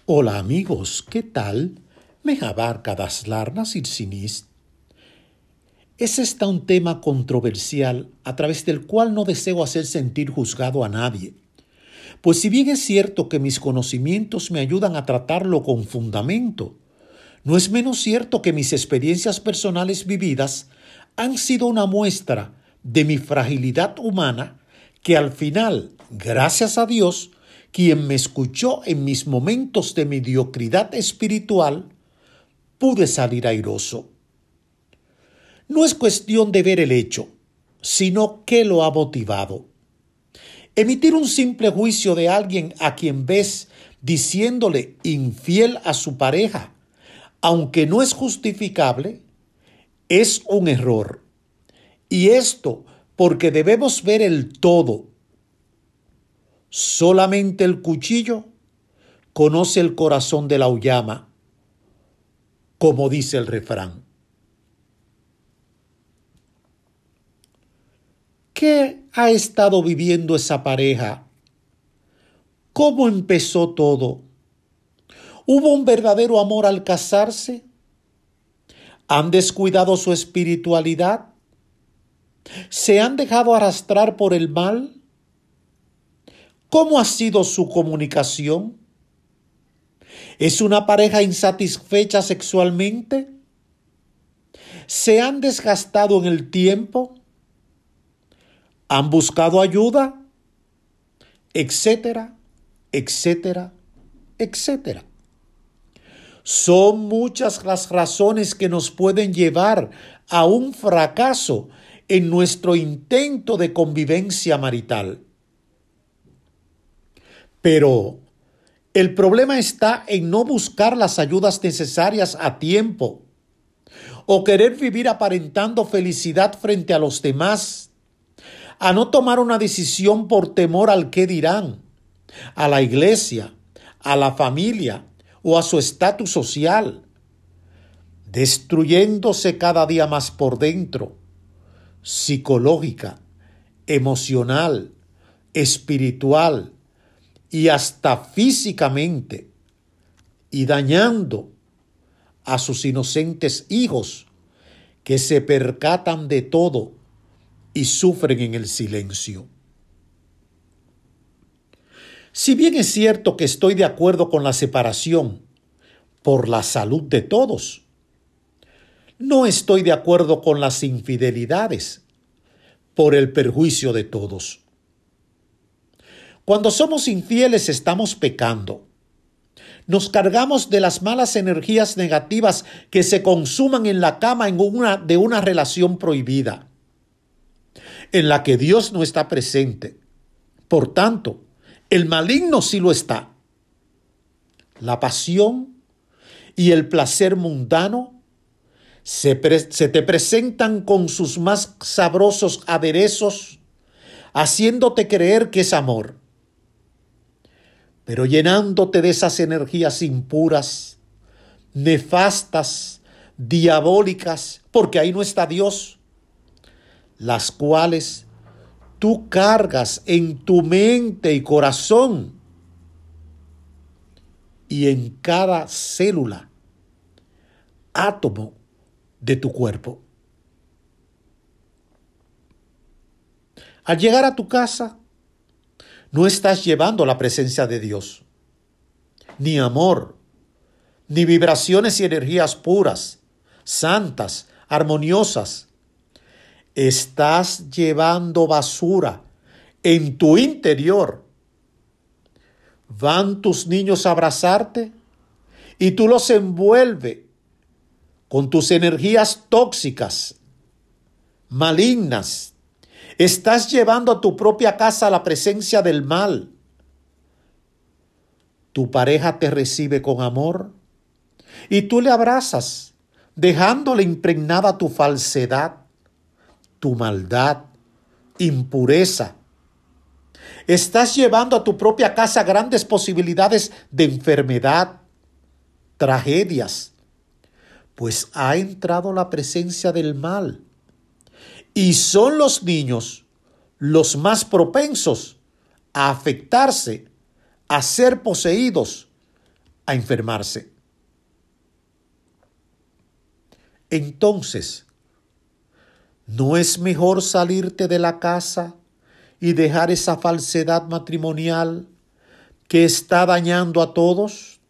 Hola amigos, ¿qué tal? Me abarca das larnas y sinis. Es un tema controversial a través del cual no deseo hacer sentir juzgado a nadie. Pues si bien es cierto que mis conocimientos me ayudan a tratarlo con fundamento, no es menos cierto que mis experiencias personales vividas han sido una muestra de mi fragilidad humana que al final, gracias a Dios, quien me escuchó en mis momentos de mediocridad espiritual, pude salir airoso. No es cuestión de ver el hecho, sino qué lo ha motivado. Emitir un simple juicio de alguien a quien ves diciéndole infiel a su pareja, aunque no es justificable, es un error. Y esto porque debemos ver el todo. Solamente el cuchillo conoce el corazón de la uyama, como dice el refrán. ¿Qué ha estado viviendo esa pareja? ¿Cómo empezó todo? ¿Hubo un verdadero amor al casarse? ¿Han descuidado su espiritualidad? ¿Se han dejado arrastrar por el mal? ¿Cómo ha sido su comunicación? ¿Es una pareja insatisfecha sexualmente? ¿Se han desgastado en el tiempo? ¿Han buscado ayuda? Etcétera, etcétera, etcétera. Son muchas las razones que nos pueden llevar a un fracaso en nuestro intento de convivencia marital. Pero el problema está en no buscar las ayudas necesarias a tiempo o querer vivir aparentando felicidad frente a los demás, a no tomar una decisión por temor al qué dirán, a la iglesia, a la familia o a su estatus social, destruyéndose cada día más por dentro, psicológica, emocional, espiritual y hasta físicamente, y dañando a sus inocentes hijos que se percatan de todo y sufren en el silencio. Si bien es cierto que estoy de acuerdo con la separación por la salud de todos, no estoy de acuerdo con las infidelidades por el perjuicio de todos. Cuando somos infieles estamos pecando. Nos cargamos de las malas energías negativas que se consuman en la cama de una relación prohibida, en la que Dios no está presente. Por tanto, el maligno sí lo está. La pasión y el placer mundano se te presentan con sus más sabrosos aderezos, haciéndote creer que es amor, pero llenándote de esas energías impuras, nefastas, diabólicas, porque ahí no está Dios, las cuales tú cargas en tu mente y corazón y en cada célula, átomo de tu cuerpo. Al llegar a tu casa, no estás llevando la presencia de Dios, ni amor, ni vibraciones y energías puras, santas, armoniosas. Estás llevando basura en tu interior. Van tus niños a abrazarte y tú los envuelves con tus energías tóxicas, malignas. Estás llevando a tu propia casa la presencia del mal. Tu pareja te recibe con amor y tú le abrazas, dejándole impregnada tu falsedad, tu maldad, impureza. Estás llevando a tu propia casa grandes posibilidades de enfermedad, tragedias, pues ha entrado la presencia del mal. Y son los niños los más propensos a afectarse, a ser poseídos, a enfermarse. Entonces, ¿no es mejor salirte de la casa y dejar esa falsedad matrimonial que está dañando a todos?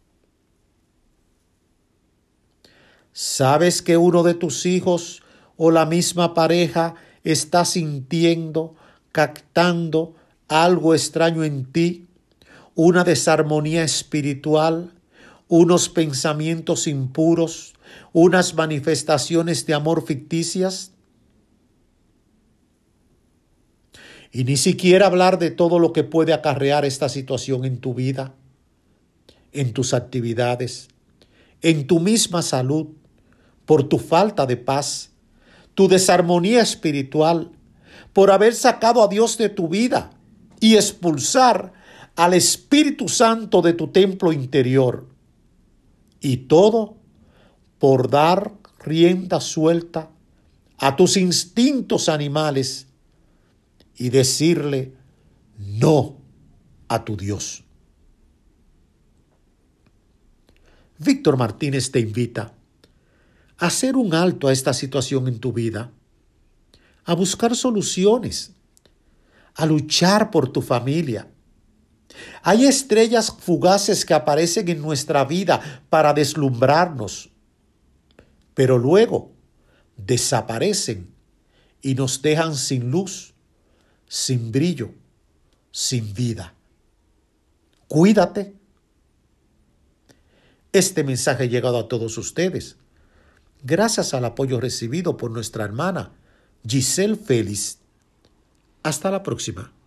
¿Sabes que uno de tus hijos o la misma pareja está sintiendo, captando algo extraño en ti, una desarmonía espiritual, unos pensamientos impuros, unas manifestaciones de amor ficticias? Y ni siquiera hablar de todo lo que puede acarrear esta situación en tu vida, en tus actividades, en tu misma salud, por tu falta de paz, tu desarmonía espiritual, por haber sacado a Dios de tu vida y expulsar al Espíritu Santo de tu templo interior. Y todo por dar rienda suelta a tus instintos animales y decirle no a tu Dios. Víctor Martínez te invita a hacer un alto a esta situación en tu vida, a buscar soluciones, a luchar por tu familia. Hay estrellas fugaces que aparecen en nuestra vida para deslumbrarnos, pero luego desaparecen y nos dejan sin luz, sin brillo, sin vida. Cuídate. Este mensaje ha llegado a todos ustedes gracias al apoyo recibido por nuestra hermana Giselle Félix. Hasta la próxima.